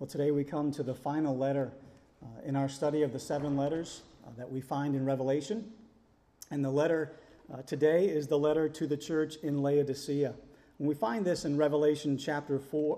Well, today we come to the final letter in our study of the 7 letters that we find in Revelation. And the letter today is the letter to the church in Laodicea. And we find this in Revelation chapter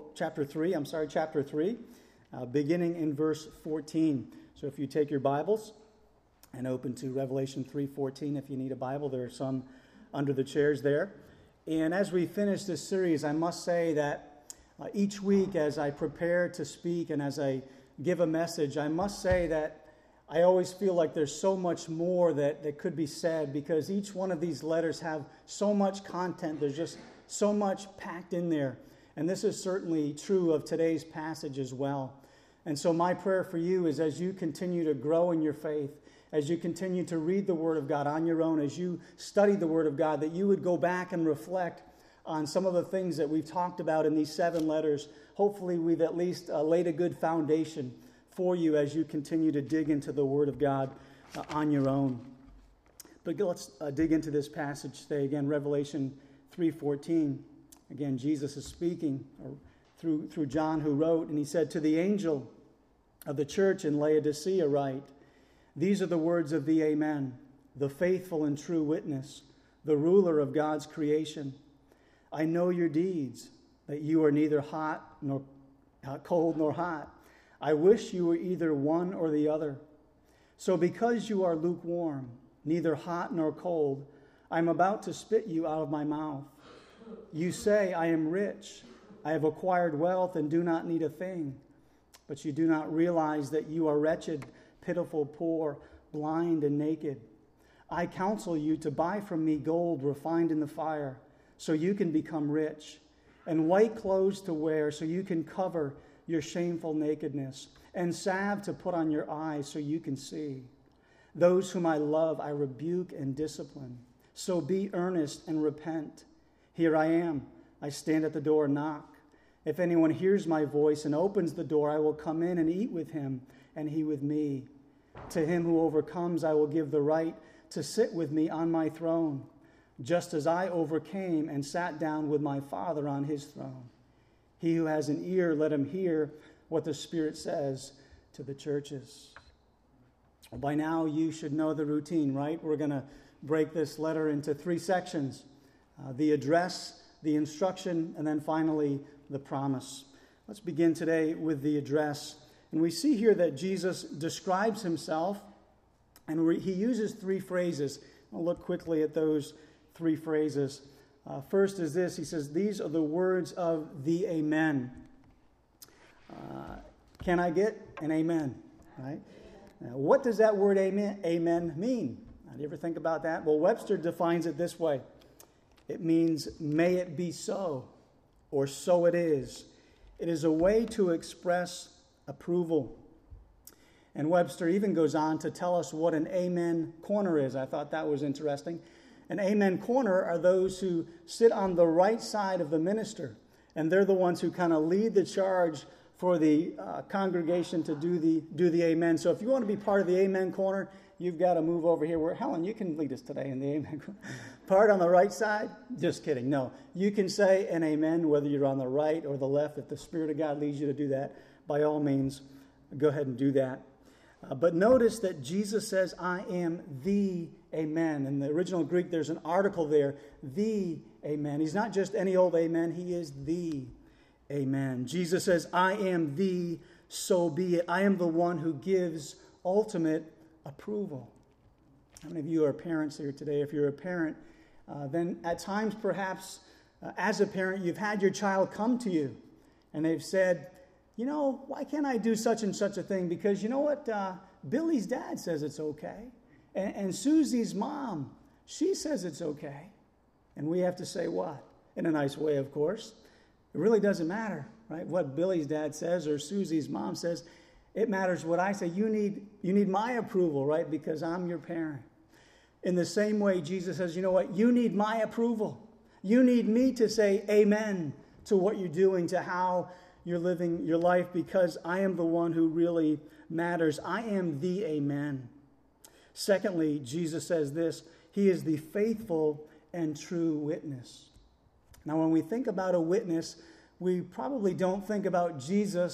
3, beginning in verse 14. So if you take your Bibles and open to Revelation 3:14, if you need a Bible, there are some under the chairs there. And as we finish this series, I must say that each week as I prepare to speak and as I give a message, I must say that I always feel like there's so much more that could be said, because each one of these letters have so much content. There's just so much packed in there. And this is certainly true of today's passage as well. And so my prayer for you is, as you continue to grow in your faith, as you continue to read the Word of God on your own, as you study the Word of God, that you would go back and reflect on some of the things that we've talked about in these 7 letters. Hopefully we've at least laid a good foundation for you as you continue to dig into the Word of God on your own. But let's dig into this passage today. Again, Revelation 3:14. Again, Jesus is speaking through John, who wrote, and he said, "To the angel of the church in Laodicea write, these are the words of the Amen, the faithful and true witness, the ruler of God's creation. I know your deeds, that you are neither hot nor cold nor hot. I wish you were either one or the other. So because you are lukewarm, neither hot nor cold, I am about to spit you out of my mouth. You say, I am rich, I have acquired wealth and do not need a thing. But you do not realize that you are wretched, pitiful, poor, blind, and naked. I counsel you to buy from me gold refined in the fire, so you can become rich, and white clothes to wear, so you can cover your shameful nakedness, and salve to put on your eyes, so you can see. Those whom I love, I rebuke and discipline. So be earnest and repent. Here I am. I stand at the door and knock. If anyone hears my voice and opens the door, I will come in and eat with him, and he with me. To him who overcomes, I will give the right to sit with me on my throne, just as I overcame and sat down with my Father on his throne. He who has an ear, let him hear what the Spirit says to the churches." Well, by now, you should know the routine, right? We're going to break this letter into 3 sections. The address, the instruction, and then finally, the promise. Let's begin today with the address. And we see here that Jesus describes himself, and he uses 3 phrases. I'll look quickly at those 3 phrases. First is this. He says, these are the words of the Amen. Can I get an amen? Right? Now, what does that word amen mean? Do you ever think about that? Well, Webster defines it this way. It means, may it be so, or so it is. It is a way to express approval. And Webster even goes on to tell us what an amen corner is. I thought that was interesting. An amen corner are those who sit on the right side of the minister, and they're the ones who kind of lead the charge for the congregation to do the amen. So if you want to be part of the amen corner, you've got to move over here. Where Helen, you can lead us today in the amen corner. Part on the right side? Just kidding. No, you can say an amen whether you're on the right or the left. If the Spirit of God leads you to do that, by all means, go ahead and do that. But notice that Jesus says, I am the Amen. In the original Greek, there's an article there, the Amen. He's not just any old Amen, he is the Amen. Jesus says, I am the, so be it. I am the one who gives ultimate approval. How many of you are parents here today? If you're a parent, then at times perhaps as a parent, you've had your child come to you and they've said, you know, why can't I do such and such a thing? Because you know what? Billy's dad says it's okay. And Susie's mom, she says it's okay. And we have to say what? In a nice way, of course. It really doesn't matter, right? What Billy's dad says or Susie's mom says. It matters what I say. You need my approval, right? Because I'm your parent. In the same way, Jesus says, you know what? You need my approval. You need me to say amen to what you're doing, to how you're living your life, because I am the one who really matters. I am the Amen. Secondly, Jesus says this, he is the faithful and true witness. Now, when we think about a witness, we probably don't think about Jesus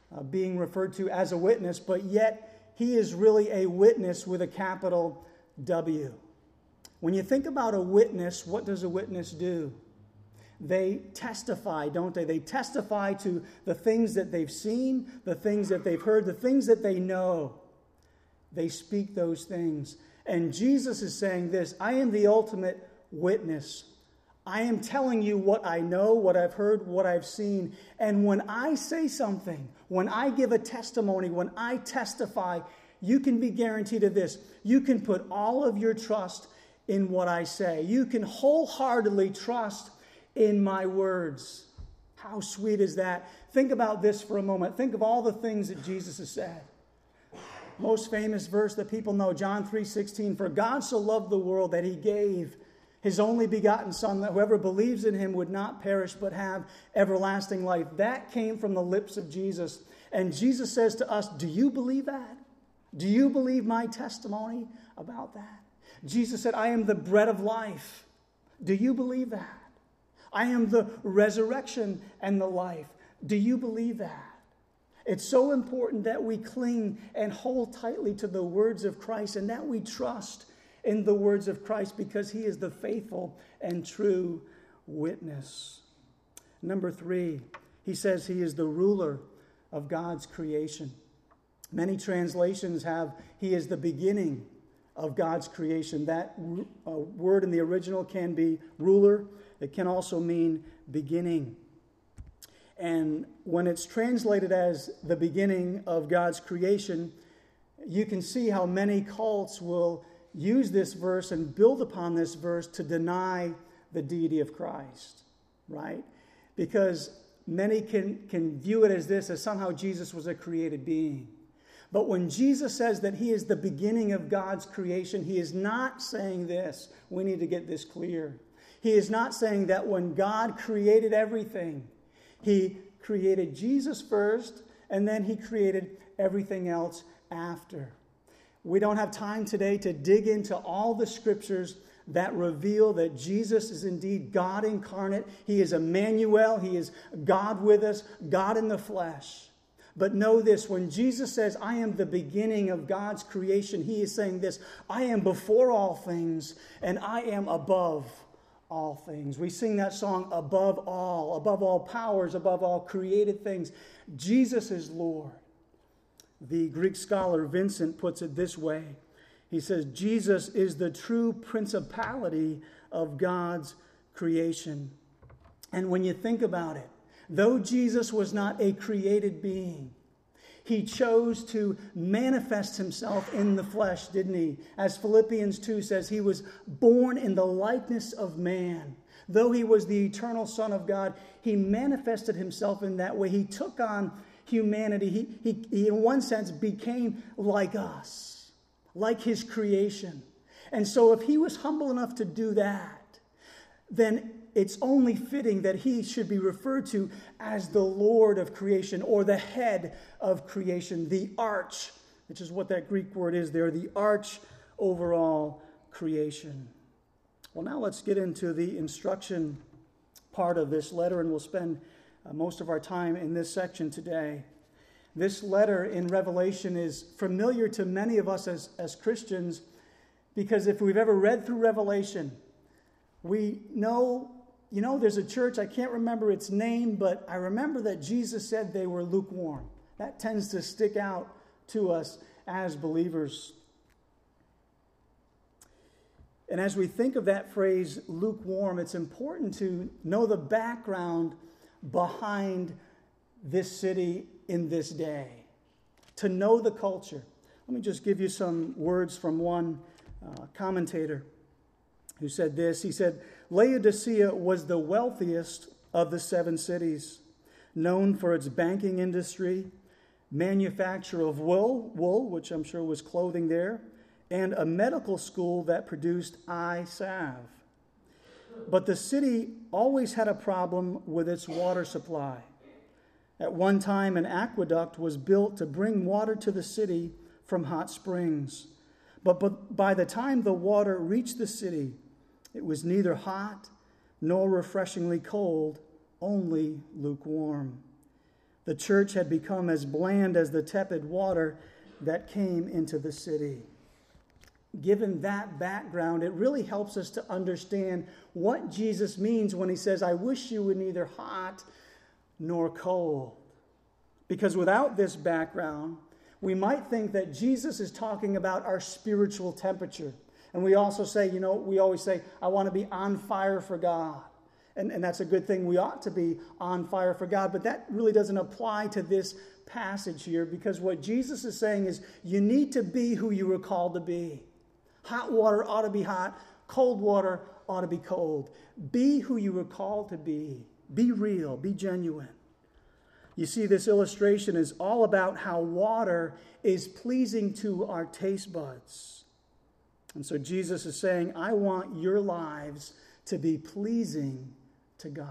being referred to as a witness, but yet he is really a witness with a capital W. When you think about a witness, what does a witness do? They testify, don't they? They testify to the things that they've seen, the things that they've heard, the things that they know. They speak those things. And Jesus is saying this, I am the ultimate witness. I am telling you what I know, what I've heard, what I've seen. And when I say something, when I give a testimony, when I testify, you can be guaranteed of this. You can put all of your trust in what I say. You can wholeheartedly trust in my words. How sweet is that? Think about this for a moment. Think of all the things that Jesus has said. Most famous verse that people know, John 3:16, for God so loved the world that he gave his only begotten Son, that whoever believes in him would not perish but have everlasting life. That came from the lips of Jesus. And Jesus says to us, do you believe that? Do you believe my testimony about that? Jesus said, I am the bread of life. Do you believe that? I am the resurrection and the life. Do you believe that? It's so important that we cling and hold tightly to the words of Christ and that we trust in the words of Christ because he is the faithful and true witness. Number 3, he says he is the ruler of God's creation. Many translations have, he is the beginning of God's creation. That word in the original can be ruler. It can also mean beginning. And when it's translated as the beginning of God's creation, you can see how many cults will use this verse and build upon this verse to deny the deity of Christ, right? Because many can view it as this, as somehow Jesus was a created being. But when Jesus says that he is the beginning of God's creation, he is not saying this. We need to get this clear. He is not saying that when God created everything, he created Jesus first, and then he created everything else after. We don't have time today to dig into all the scriptures that reveal that Jesus is indeed God incarnate. He is Emmanuel. He is God with us, God in the flesh. But know this, when Jesus says, I am the beginning of God's creation, he is saying this, I am before all things, and I am above all things. We sing that song, above all powers, above all created things. Jesus is Lord. The Greek scholar Vincent puts it this way. He says, Jesus is the true principality of God's creation. And when you think about it, though Jesus was not a created being, he chose to manifest himself in the flesh, didn't he? As Philippians 2 says, he was born in the likeness of man. Though he was the eternal Son of God, he manifested himself in that way. He took on humanity. He in one sense became like us, like his creation. And so if he was humble enough to do that, then it's only fitting that he should be referred to as the Lord of creation, or the head of creation, the arch, which is what that Greek word is there, the arch over all creation. Well, now let's get into the instruction part of this letter, and we'll spend most of our time in this section today. This letter in Revelation is familiar to many of us as Christians, because if we've ever read through Revelation, we know, there's a church, I can't remember its name, but I remember that Jesus said they were lukewarm. That tends to stick out to us as believers. And as we think of that phrase, lukewarm, it's important to know the background behind this city in this day, to know the culture. Let me just give you some words from one commentator who said this. He said, Laodicea was the wealthiest of the 7 cities, known for its banking industry, manufacture of wool, which I'm sure was clothing there, and a medical school that produced eye salve. But the city always had a problem with its water supply. At one time, an aqueduct was built to bring water to the city from hot springs. But by the time the water reached the city, it was neither hot nor refreshingly cold, only lukewarm. The church had become as bland as the tepid water that came into the city. Given that background, it really helps us to understand what Jesus means when he says, I wish you were neither hot nor cold. Because without this background, we might think that Jesus is talking about our spiritual temperature. And we also say, we always say, I want to be on fire for God. And that's a good thing. We ought to be on fire for God. But that really doesn't apply to this passage here, because what Jesus is saying is you need to be who you were called to be. Hot water ought to be hot. Cold water ought to be cold. Be who you were called to be. Be real. Be genuine. You see, this illustration is all about how water is pleasing to our taste buds. And so Jesus is saying, I want your lives to be pleasing to God.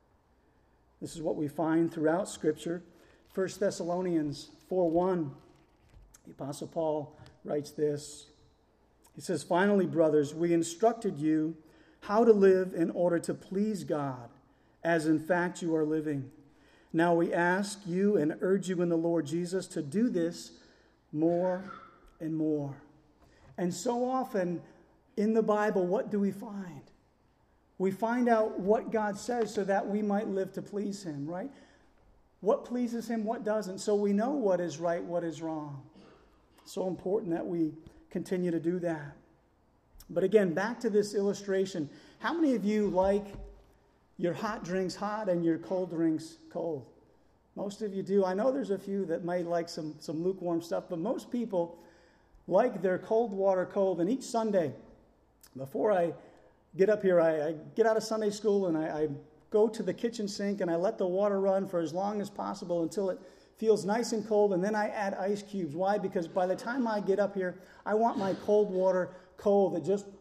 This is what we find throughout Scripture. 1 Thessalonians 4:1, the Apostle Paul writes this. He says, finally, brothers, we instructed you how to live in order to please God, as in fact you are living. Now we ask you and urge you in the Lord Jesus to do this more and more. And so often in the Bible, what do we find? We find out what God says so that we might live to please him, right? What pleases him, what doesn't, so we know what is right, what is wrong. So important that we continue to do that. But again, back to this illustration. How many of you like your hot drinks hot and your cold drinks cold? Most of you do. I know there's a few that might like some lukewarm stuff, but most people like their cold water cold. And each Sunday, before I get up here, I get out of Sunday school and I go to the kitchen sink and I let the water run for as long as possible until it feels nice and cold, and then I add ice cubes. Why? Because by the time I get up here, I want my cold water cold. It just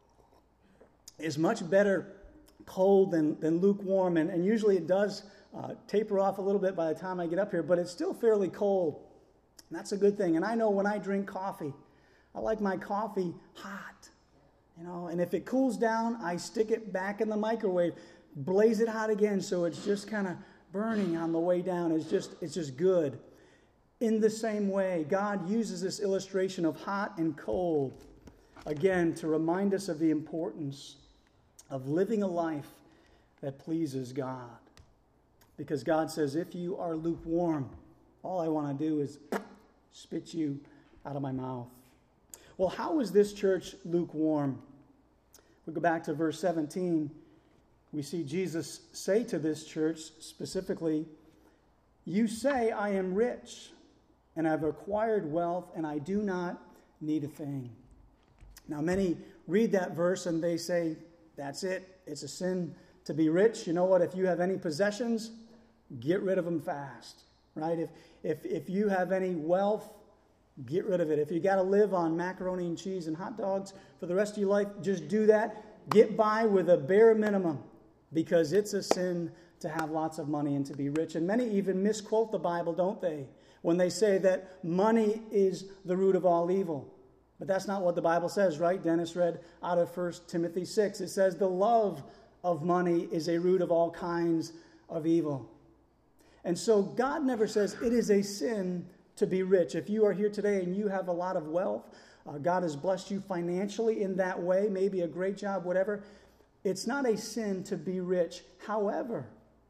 is much better cold than lukewarm, and usually it does taper off a little bit by the time I get up here, but it's still fairly cold. And that's a good thing. And I know when I drink coffee, I like my coffee hot, and if it cools down, I stick it back in the microwave, blaze it hot again, so it's just kind of burning on the way down. It's just good. In the same way, God uses this illustration of hot and cold, again, to remind us of the importance of living a life that pleases God. Because God says, if you are lukewarm, all I want to do is spit you out of my mouth. Well, how is this church lukewarm? We go back to verse 17. We see Jesus say to this church specifically, you say, I am rich and I've acquired wealth and I do not need a thing. Now, many read that verse and they say, that's it. It's a sin to be rich. You know what? If you have any possessions, get rid of them fast, right? If you have any wealth, get rid of it. If you got to live on macaroni and cheese and hot dogs for the rest of your life, just do that. Get by with a bare minimum. Because it's a sin to have lots of money and to be rich. And many even misquote the Bible, don't they? When they say that money is the root of all evil. But that's not what the Bible says, right? Dennis read out of 1 Timothy 6. It says the love of money is a root of all kinds of evil. And so God never says it is a sin to be rich. If you are here today and you have a lot of wealth, God has blessed you financially in that way, maybe a great job, whatever. It's not a sin to be rich. However,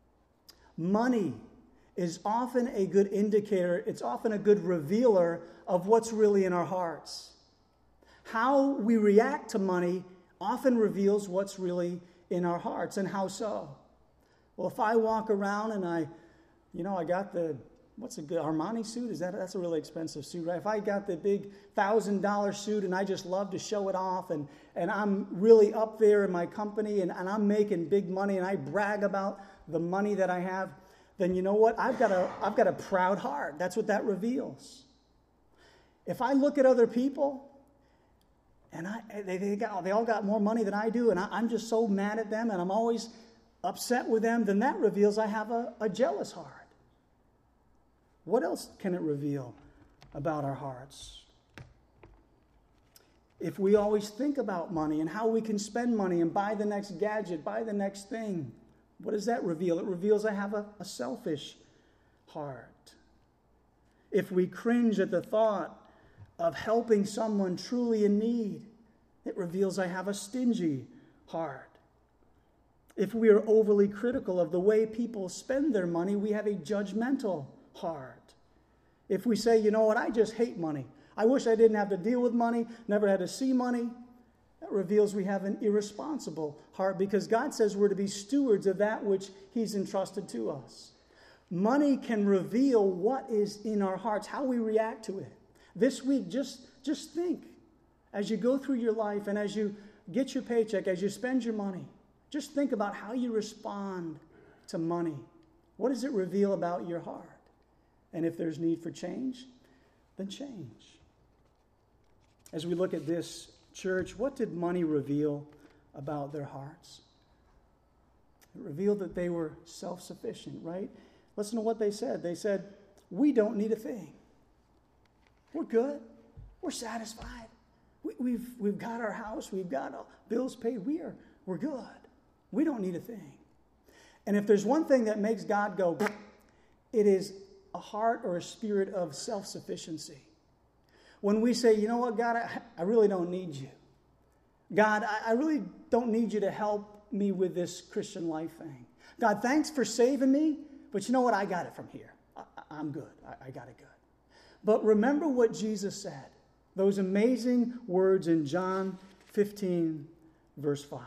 money is often a good indicator. It's often a good revealer of what's really in our hearts. How we react to money often reveals what's really in our hearts. And how so? Well, if I walk around and I got what's a good Armani suit? That's a really expensive suit, right? If I got the big $1,000 suit and I just love to show it off and I'm really up there in my company and I'm making big money and I brag about the money that I have, then you know what? I've got a proud heart. That's what that reveals. If I look at other people and they all got more money than I do and I'm just so mad at them and I'm always upset with them, then that reveals I have a jealous heart. What else can it reveal about our hearts? If we always think about money and how we can spend money and buy the next gadget, buy the next thing, what does that reveal? It reveals I have a selfish heart. If we cringe at the thought of helping someone truly in need, it reveals I have a stingy heart. If we are overly critical of the way people spend their money, we have a judgmental heart. If we say, you know what, I just hate money. I wish I didn't have to deal with money, never had to see money. That reveals we have an irresponsible heart, because God says we're to be stewards of that which He's entrusted to us. Money can reveal what is in our hearts, how we react to it. This week, just think, as you go through your life and as you get your paycheck, as you spend your money, just think about how you respond to money. What does it reveal about your heart? And if there's need for change, then change. As we look at this church, what did money reveal about their hearts? It revealed that they were self-sufficient, right? Listen to what they said. They said, we don't need a thing. We're good. We're satisfied. We've got our house. We've got bills paid. We're good. We don't need a thing. And if there's one thing that makes God go, it is a heart or a spirit of self-sufficiency. When we say, you know what, God, I really don't need you. God, I really don't need you to help me with this Christian life thing. God, thanks for saving me, but you know what, I got it from here. I'm good. I got it good. But remember what Jesus said. Those amazing words in John 15, verse 5.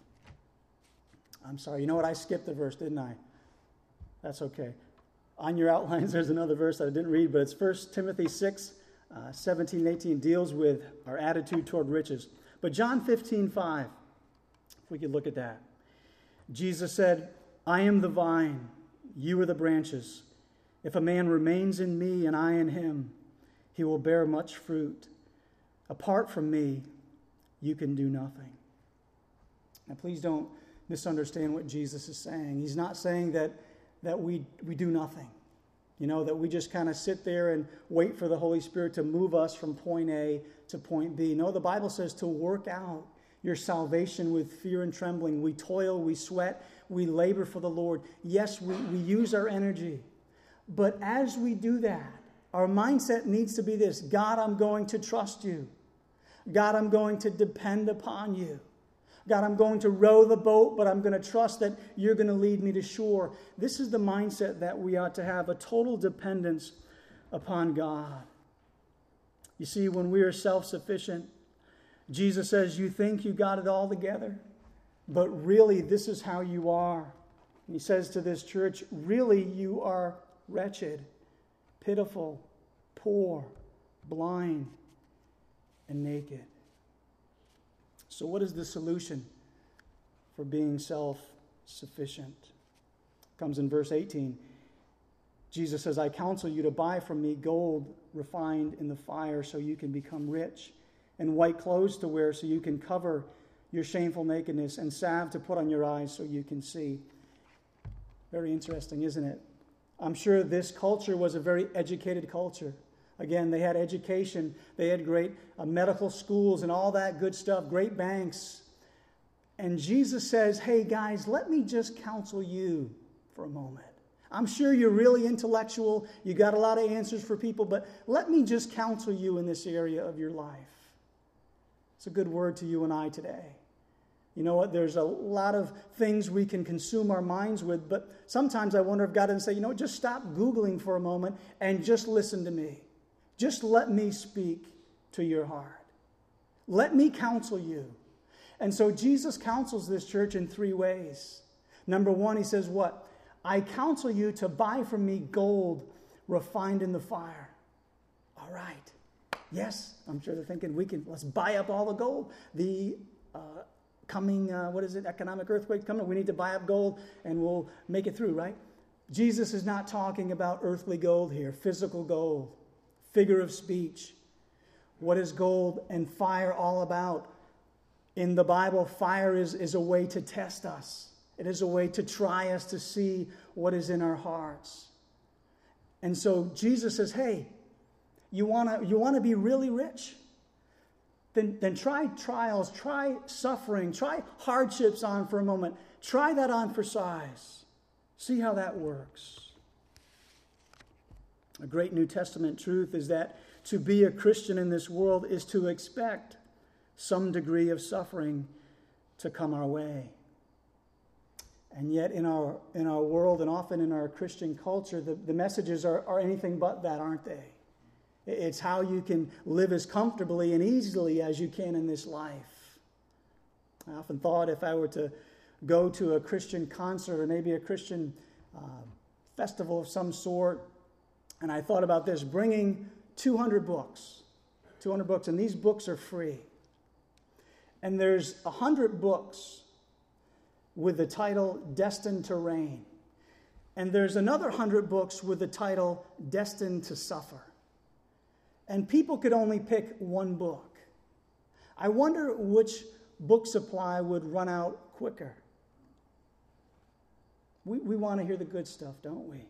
I'm sorry, you know what, I skipped the verse, didn't I? That's okay. On your outlines, there's another verse that I didn't read, but it's 1 Timothy 6, 17 and 18, deals with our attitude toward riches. But John 15, 5, if we could look at that. Jesus said, I am the vine, you are the branches. If a man remains in me and I in him, he will bear much fruit. Apart from me, you can do nothing. Now, please don't misunderstand what Jesus is saying. He's not saying that we do nothing. You know, that we just kind of sit there and wait for the Holy Spirit to move us from point A to point B. No, the Bible says to work out your salvation with fear and trembling. We toil, we sweat, we labor for the Lord. Yes, we use our energy. But as we do that, our mindset needs to be this: God, I'm going to trust you. God, I'm going to depend upon you. God, I'm going to row the boat, but I'm going to trust that you're going to lead me to shore. This is the mindset that we ought to have, a total dependence upon God. You see, when we are self-sufficient, Jesus says, you think you got it all together, but really this is how you are. And he says to this church, really you are wretched, pitiful, poor, blind, and naked. So what is the solution for being self-sufficient? It comes in verse 18. Jesus says, I counsel you to buy from me gold refined in the fire so you can become rich, and white clothes to wear so you can cover your shameful nakedness, and salve to put on your eyes so you can see. Very interesting, isn't it? I'm sure this culture was a very educated culture. Again, they had education, they had great medical schools and all that good stuff, great banks. And Jesus says, hey guys, let me just counsel you for a moment. I'm sure you're really intellectual, you got a lot of answers for people, but let me just counsel you in this area of your life. It's a good word to you and I today. You know what? There's a lot of things we can consume our minds with, but sometimes I wonder if God didn't say, you know, just stop Googling for a moment and just listen to me. Just let me speak to your heart. Let me counsel you. And so Jesus counsels this church in three ways. Number one, he says what? I counsel you to buy from me gold refined in the fire. All right. Yes, I'm sure they're thinking let's buy up all the gold. The coming, economic earthquake coming. We need to buy up gold and we'll make it through, right? Jesus is not talking about earthly gold here, physical gold, figure of speech. What is gold and fire all about? In the Bible, fire is a way to test us. It is a way to try us to see what is in our hearts. And so Jesus says, hey, you want to be really rich? Then try trials, try suffering, try hardships on for a moment. Try that on for size. See how that works. A great New Testament truth is that to be a Christian in this world is to expect some degree of suffering to come our way. And yet in our world and often in our Christian culture, the messages are anything but that, aren't they? It's how you can live as comfortably and easily as you can in this life. I often thought if I were to go to a Christian concert or maybe a Christian festival of some sort, and I thought about this, bringing 200 books, and these books are free. And there's 100 books with the title Destined to Reign. And there's another 100 books with the title Destined to Suffer. And people could only pick one book. I wonder which book supply would run out quicker. We want to hear the good stuff, don't we?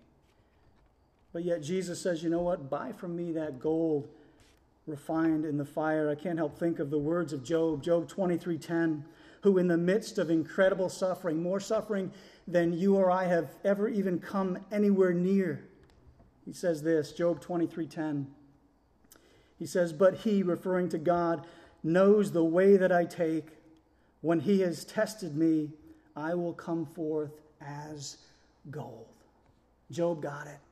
But yet Jesus says, you know what? Buy from me that gold refined in the fire. I can't help think of the words of Job 23:10, who in the midst of incredible suffering, more suffering than you or I have ever even come anywhere near, he says this, Job 23:10. He says, but he, referring to God, knows the way that I take. When he has tested me, I will come forth as gold. Job got it.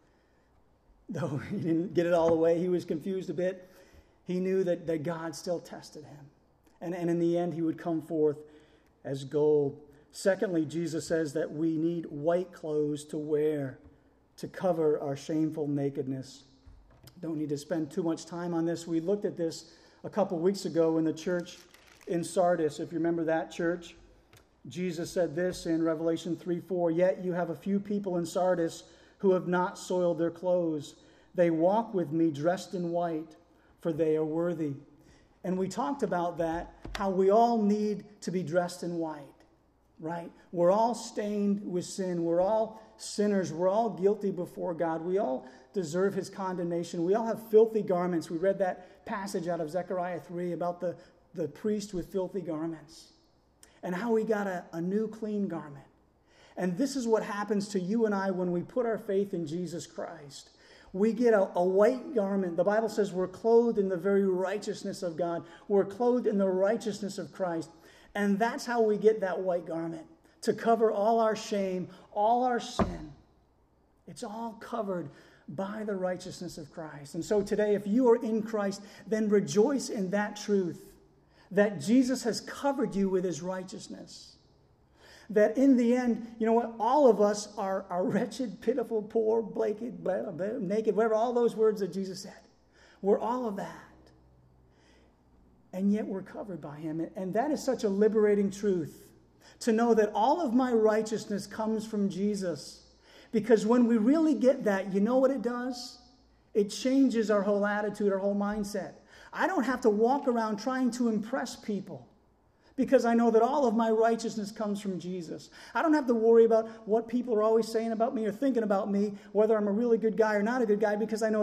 Though he didn't get it all the way, he was confused a bit. He knew that God still tested him. And in the end, he would come forth as gold. Secondly, Jesus says that we need white clothes to wear to cover our shameful nakedness. Don't need to spend too much time on this. We looked at this a couple weeks ago in the church in Sardis. If you remember that church, Jesus said this in Revelation 3:4, yet you have a few people in Sardis who have not soiled their clothes. They walk with me dressed in white, for they are worthy. And we talked about that, how we all need to be dressed in white, right? We're all stained with sin. We're all sinners. We're all guilty before God. We all deserve his condemnation. We all have filthy garments. We read that passage out of Zechariah 3 about the priest with filthy garments and how we got a new clean garment. And this is what happens to you and I when we put our faith in Jesus Christ. We get a white garment. The Bible says we're clothed in the very righteousness of God. We're clothed in the righteousness of Christ. And that's how we get that white garment, to cover all our shame, all our sin. It's all covered by the righteousness of Christ. And so today, if you are in Christ, then rejoice in that truth, that Jesus has covered you with his righteousness. That in the end, you know what? All of us are wretched, pitiful, poor, naked, whatever, all those words that Jesus said. We're all of that. And yet we're covered by him. And that is such a liberating truth, to know that all of my righteousness comes from Jesus. Because when we really get that, you know what it does? It changes our whole attitude, our whole mindset. I don't have to walk around trying to impress people, because I know that all of my righteousness comes from Jesus. I don't have to worry about what people are always saying about me or thinking about me, whether I'm a really good guy or not a good guy, because I know